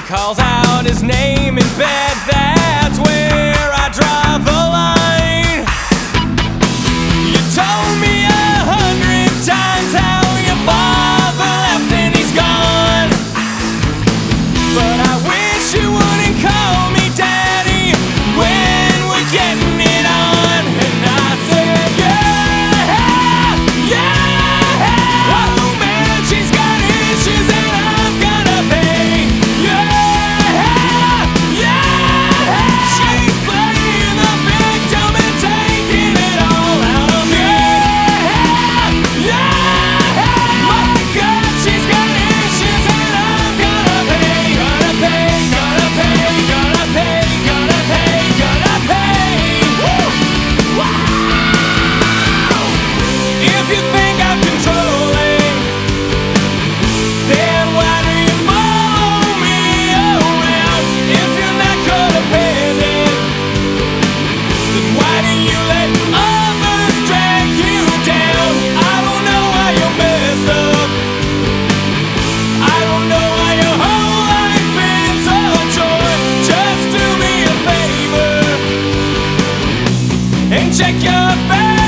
calls out his name in bed, that's where I draw the line. You told me 100 times how your father left and he's gone, but I wish you wouldn't call me daddy when we're getting it on. And I said, yeah, yeah, oh man, she's got issues and I'm gonna pay. Yeah, yeah, she's playing the victim and taking it all out of me. Yeah, my God, she's got issues and I'm gonna pay. Gonna pay, gonna pay, gonna pay, gonna pay, gonna pay. Woo! Wow! If you think I'm controlling, then why do you follow me around? If you're not codependent, then why do you let others drag you down? I don't know why you're messed up. I don't know why your whole life is a chore. Just do me a favor and check your bag.